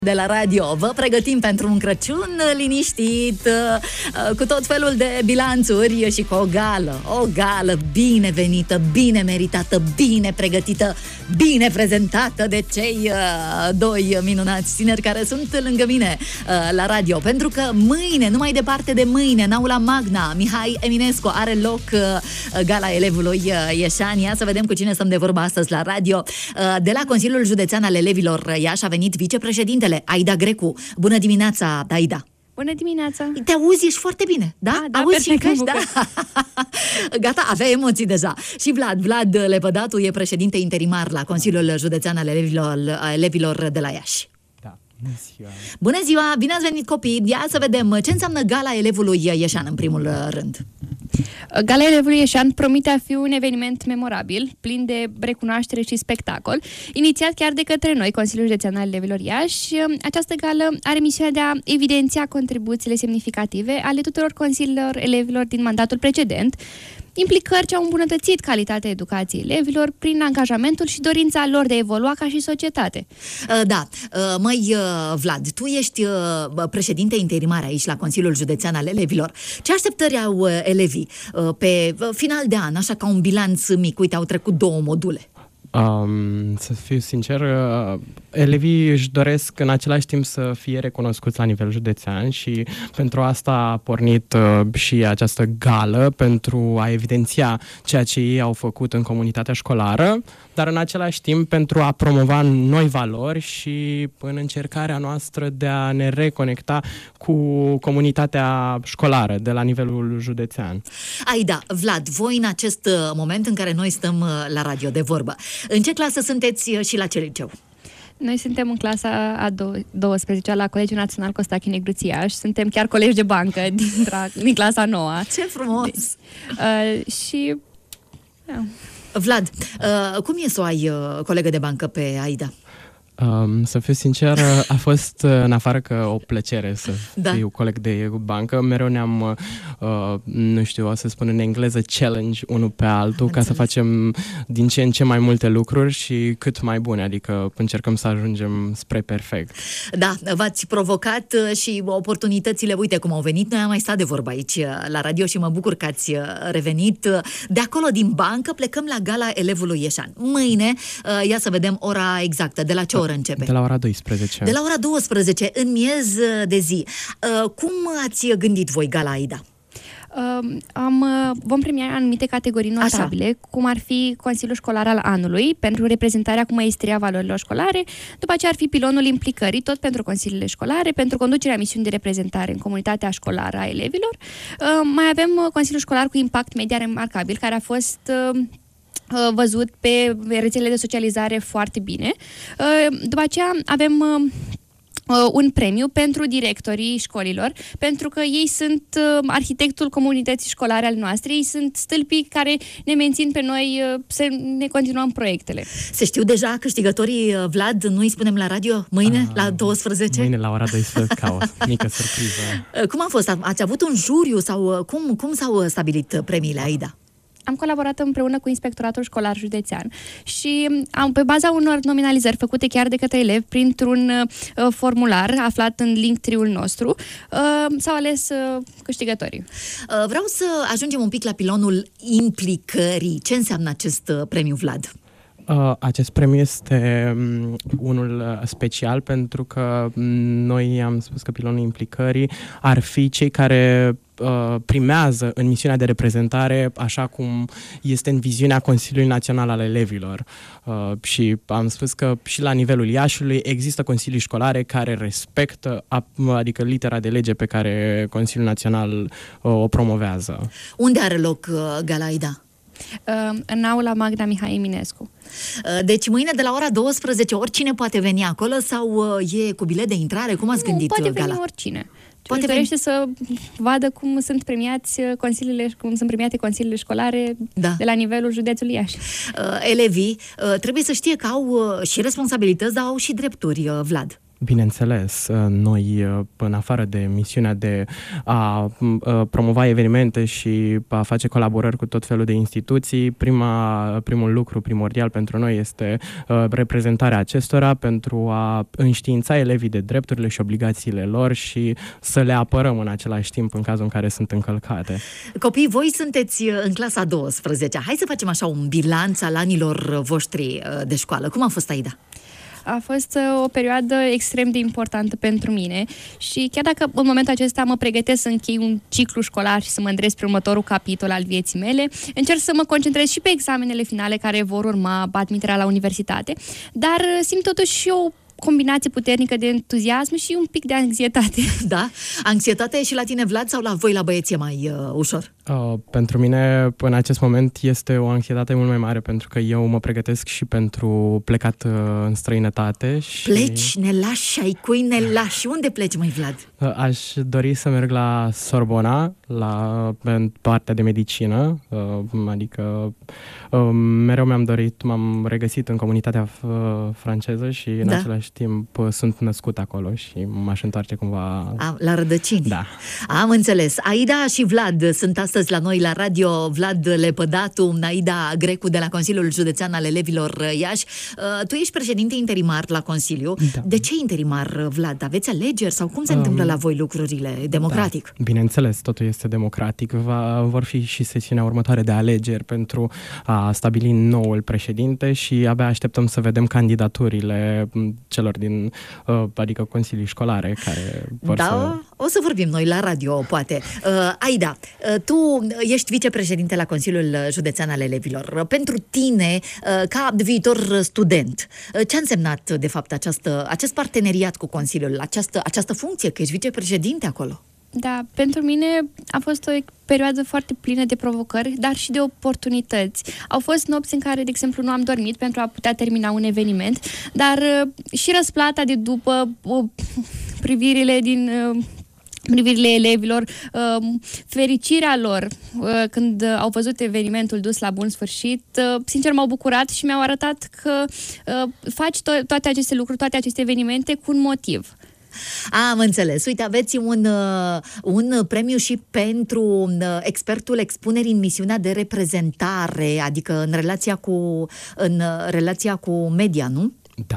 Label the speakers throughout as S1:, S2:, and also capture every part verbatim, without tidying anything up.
S1: De la radio vă pregătim pentru un Crăciun liniștit, cu tot felul de bilanțuri și cu o gală, o gală binevenită, bine meritată, bine pregătită, bine prezentată de cei doi minunați tineri care sunt lângă mine la radio. Pentru că mâine, numai departe de mâine, în Aula Magna, Mihai Eminescu, are loc gala elevului Ieșania. Să vedem cu cine stăm de vorbă astăzi la radio. De la Consiliul Județean al Elevilor Iași a venit vicepreședintele Aida Grecu. Bună dimineața, Aida!
S2: Bună dimineața!
S1: Te auzi, ești foarte bine, da?
S2: Da, da,
S1: auzi și
S2: perfect,
S1: da? Gata, avea emoții deja. Și Vlad, Vlad Lepădatu e președinte interimar la Consiliul Județean al Elevilor, Elevilor de la Iași.
S3: Da, bună ziua!
S1: Bună ziua, bine ați venit copii! Ia să vedem ce înseamnă gala elevului Ieșan în primul rând.
S2: Gala elevului Ieșan promite a fi un eveniment memorabil, plin de recunoaștere și spectacol, inițiat chiar de către noi, Consiliul Județean al Elevilor Iași. Această gală are misiunea de a evidenția contribuțiile semnificative ale tuturor consiliilor elevilor din mandatul precedent, implicări ce au îmbunătățit calitatea educației elevilor prin angajamentul și dorința lor de a evolua ca și societate.
S1: Da, măi Vlad, tu ești președinte interimar aici la Consiliul Județean al Elevilor. Ce așteptări au elevii pe final de an, așa ca un bilanț mic? Uite, au trecut două module.
S3: Um, să fiu sincer, uh, elevii își doresc în același timp să fie recunoscuți la nivel județean și pentru asta a pornit uh, și această gală, pentru a evidenția ceea ce ei au făcut în comunitatea școlară, dar în același timp pentru a promova noi valori și în încercarea noastră de a ne reconecta cu comunitatea școlară de la nivelul județean.
S1: Aida, Vlad, voi în acest moment în care noi stăm la radio de vorbă, în ce clasă sunteți și la ce liceu?
S2: Noi suntem în clasa a douăsprezecea la Colegiul Național Costache Negruț Iași. Suntem chiar colegi de bancă din, din clasa noua.
S1: Ce frumos!
S2: Uh, și... Yeah.
S1: Vlad, uh, cum e să o ai uh, colegă de bancă pe Aida?
S3: Um, să fiu sincer, a fost în afară că o plăcere să
S1: da.
S3: fiu coleg de bancă. Mereu ne-am, uh, nu știu, o să spun în engleză, challenge unul pe altul, ca să facem din ce în ce mai multe lucruri și cât mai bune, adică încercăm să ajungem spre perfect.
S1: Da, v-ați provocat și oportunitățile, uite cum au venit. Noi am mai stat de vorbă aici la radio și mă bucur că ați revenit. De acolo, din bancă, plecăm la gala elevului Ieșan. Mâine, ia să vedem ora exactă, de la ce oră începe?
S3: De la ora douăsprezece.
S1: De la ora douăsprezece, în miez de zi. Uh, cum ați gândit voi gala, Aida?
S2: Uh, am, vom premia anumite categorii notabile, așa, cum ar fi Consiliul Școlar al Anului, pentru reprezentarea cu maestria valorilor școlare, după aceea ar fi pilonul implicării, tot pentru consiliile școlare, pentru conducerea misiunii de reprezentare în comunitatea școlară a elevilor. Uh, mai avem Consiliul Școlar cu impact media remarcabil, care a fost... Uh, văzut pe rețelele de socializare foarte bine. După aceea avem un premiu pentru directorii școlilor, pentru că ei sunt arhitectul comunității școlare al noastre, ei sunt stâlpii care ne mențin pe noi să ne continuăm proiectele.
S1: Se știu deja câștigătorii, Vlad? Nu îi spunem la radio? Mâine, uh, la douăsprezece?
S3: Mâine la ora douăsprezece, ca o mică surpriză.
S1: Cum a fost? Ați avut un juriu sau cum, cum s-au stabilit premiile, Aida?
S2: Am colaborat împreună cu Inspectoratul Școlar Județean și am, pe baza unor nominalizări făcute chiar de către elevi printr-un uh, formular aflat în Linktree-ul nostru, uh, s-au ales uh, câștigătorii.
S1: Uh, vreau să ajungem un pic la pilonul implicării. Ce înseamnă acest uh, premiu, Vlad?
S3: Uh, acest premiu este um, unul special pentru că noi am spus că pilonul implicării ar fi cei care uh, primează în misiunea de reprezentare așa cum este în viziunea Consiliului Național al Elevilor. Uh, și am spus că și la nivelul Iașiului există consilii școlare care respectă, adică litera de lege pe care Consiliul Național uh, o promovează.
S1: Unde are loc uh, gala, Aida?
S2: În Aula Magna Mihai Eminescu.
S1: Deci mâine de la ora douăsprezece oricine poate veni acolo sau e cu bilet de intrare? Cum ați gândit
S2: gala?
S1: Poate
S2: veni oricine.
S1: Poate
S2: dorește să vadă cum sunt premiați consiliile, cum sunt premiate consiliile școlare, da, de la nivelul județului Iași.
S1: Elevii trebuie să știe că au și responsabilități, dar au și drepturi, Vlad.
S3: Bineînțeles, noi, în afară de misiunea de a promova evenimente și a face colaborări cu tot felul de instituții, prima, primul lucru primordial pentru noi este reprezentarea acestora pentru a înștiința elevii de drepturile și obligațiile lor și să le apărăm în același timp în cazul în care sunt încălcate.
S1: Copii, voi sunteți în clasa a douăsprezecea. Hai să facem așa un bilanț al anilor voștri de școală. Cum a fost, Aida?
S2: A fost o perioadă extrem de importantă pentru mine și chiar dacă în momentul acesta mă pregătesc să închei un ciclu școlar și să mă îndrept spre următorul capitol al vieții mele, încerc să mă concentrez și pe examenele finale care vor urma, admiterea la universitate, dar simt totuși și o combinație puternică de entuziasm și un pic de anxietate.
S1: Da? Anxietatea e și la tine, Vlad, sau la voi, la băieți, e mai uh, ușor?
S3: Uh, pentru mine, în acest moment, este o anxietate mult mai mare, pentru că eu mă pregătesc și pentru plecat uh, în străinătate. Și...
S1: Pleci, ne lași, ai cui ne lași. Unde pleci, mai Vlad?
S3: Uh, aș dori să merg la Sorbona, la partea de medicină, uh, adică uh, mereu mi-am dorit, m-am regăsit în comunitatea uh, franceză și în da. același timp uh, sunt născut acolo și m-aș întoarce cumva...
S1: A, la rădăcini.
S3: Da.
S1: Am înțeles. Aida și Vlad sunt astăzi la noi la radio. Vlad Lepădatu, Aida Grecu de la Consiliul Județean al Elevilor Iași. Uh, tu ești președinte interimar la Consiliu. Da. De ce interimar, Vlad? Aveți alegeri sau cum se um, întâmplă la voi lucrurile? Democratic?
S3: Da. Bineînțeles, totul este democratic. Va, vor fi și sesiunea următoare de alegeri pentru a stabili noul președinte și abia așteptăm să vedem candidaturile celor din, uh, adică consilii școlare care vor
S1: da,
S3: să...
S1: o să vorbim noi la radio, poate. Uh, Aida, uh, tu ești vicepreședinte la Consiliul Județean al Elevilor. Pentru tine, uh, ca viitor student, uh, ce a însemnat, de fapt, această, acest parteneriat cu Consiliul, această, această funcție, că ești vicepreședinte acolo?
S2: Da, pentru mine a fost o perioadă foarte plină de provocări, dar și de oportunități. Au fost nopți în care, de exemplu, nu am dormit pentru a putea termina un eveniment, dar uh, și răsplata de după, uh, privirile din... Uh, privirile elevilor, uh, fericirea lor uh, când au văzut evenimentul dus la bun sfârșit, uh, sincer m-au bucurat și mi-au arătat că uh, faci to- toate aceste lucruri, toate aceste evenimente cu un motiv.
S1: Am înțeles. Uite, aveți un, un premiu și pentru expertul expunerii în misiunea de reprezentare, adică în relația cu, în relația cu media, nu?
S3: Da.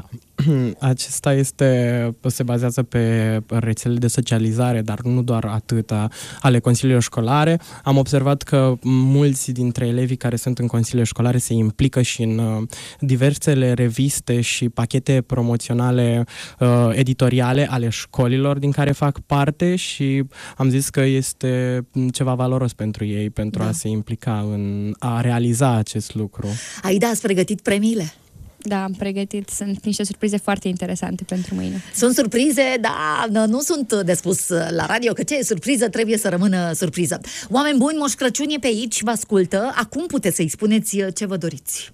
S3: Acesta este, se bazează pe rețelele de socializare, dar nu doar atâta, ale consiliilor școlare. Am observat că mulți dintre elevii care sunt în consiliile școlare se implică și în diversele reviste și pachete promoționale uh, editoriale ale școlilor din care fac parte și am zis că este ceva valoros pentru ei, pentru da. a se implica în a realiza acest lucru.
S1: Aida, ați pregătit premiile?
S2: Da, am pregătit. Sunt niște surprize foarte interesante pentru mâine.
S1: Sunt surprize, dar nu sunt de spus la radio, că ce e surpriză trebuie să rămână surpriză. Oameni buni, Moș Crăciun e pe aici, vă ascultă. Acum puteți să-i spuneți ce vă doriți.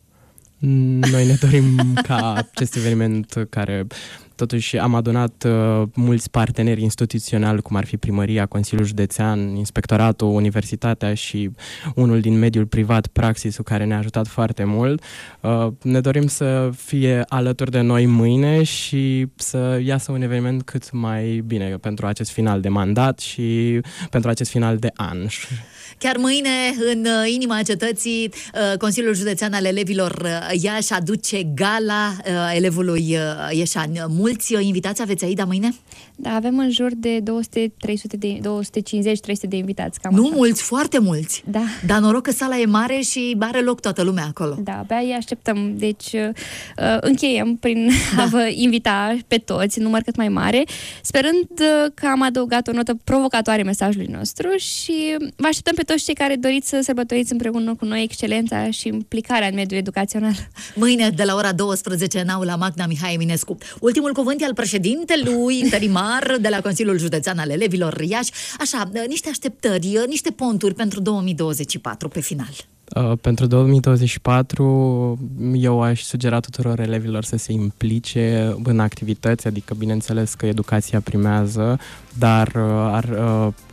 S3: Noi ne dorim ca acest eveniment care... Totuși am adunat uh, mulți parteneri instituționali, cum ar fi primăria, Consiliul Județean, Inspectoratul, Universitatea și unul din mediul privat, Praxisul, care ne-a ajutat foarte mult. Uh, ne dorim să fie alături de noi mâine și să iasă un eveniment cât mai bine pentru acest final de mandat și pentru acest final de an.
S1: Chiar mâine, în inima cetății, Consiliul Județean al Elevilor Iași aduce gala elevului ieșan. Mulți invitați aveți, Aida, mâine?
S2: Da, avem în jur de două sute, trei sute de, două sute cincizeci trei sute de invitați. Cam
S1: nu
S2: așa.
S1: Mulți, foarte mulți.
S2: Da.
S1: Dar noroc că sala e mare și are loc toată lumea acolo.
S2: Da, abia îi așteptăm. Deci uh, încheiem prin da. a vă invita pe toți, număr cât mai mare, sperând că am adăugat o notă provocatoare mesajului nostru și vă așteptăm pe toți cei care doriți să sărbătoriți împreună cu noi excelența și implicarea în mediul educațional.
S1: Mâine, de la ora douăsprezece, în aula Magna Mihai Eminescu. Ultimul cuvânt e al președintelui interimar de la Consiliul Județean al Elevilor Iași. Așa, niște așteptări, niște ponturi pentru două mii douăzeci și patru pe final.
S3: Uh, pentru două mii douăzeci și patru eu aș sugera tuturor elevilor să se implice în activități, adică bineînțeles că educația primează, dar uh, ar, uh,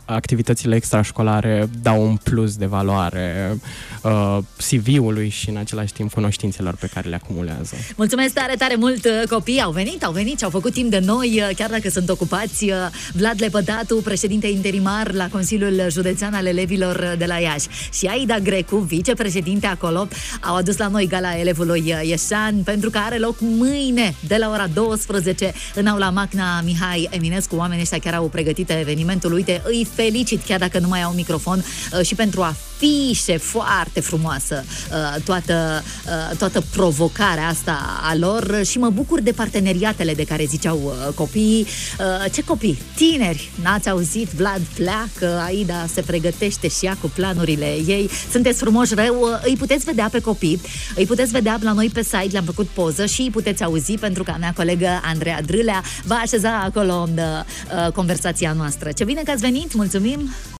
S3: activitățile extrașcolare dau un plus de valoare uh, C V-ului și în același timp cunoștințelor pe care le acumulează.
S1: Mulțumesc tare, tare mult, copii au venit, au venit și au făcut timp de noi, chiar dacă sunt ocupați. Vlad Lepădatu, președinte interimar la Consiliul Județean al Elevilor de la Iași, și Aida Grecu, vicepreședinte acolo, au adus la noi gala elevului ieșan, pentru că are loc mâine de la ora douăsprezece în aula Magna Mihai Eminescu. Oamenii ăștia chiar au pregătit evenimentul. Uite, îi felicit, chiar dacă nu mai au microfon, și pentru afișe foarte frumoasă, toată, toată provocarea asta a lor, și mă bucur de parteneriatele de care ziceau copiii. Ce copii? Tineri! N-ați auzit? Vlad pleacă, Aida se pregătește și ea cu planurile ei. Sunteți frumoși rău, îi puteți vedea pe copii, îi puteți vedea la noi pe site, le-am făcut poză și îi puteți auzi, pentru că a mea colegă Andreea Drâlea va așeza acolo uh, conversația noastră. Ce bine că ați venit, mulțumim!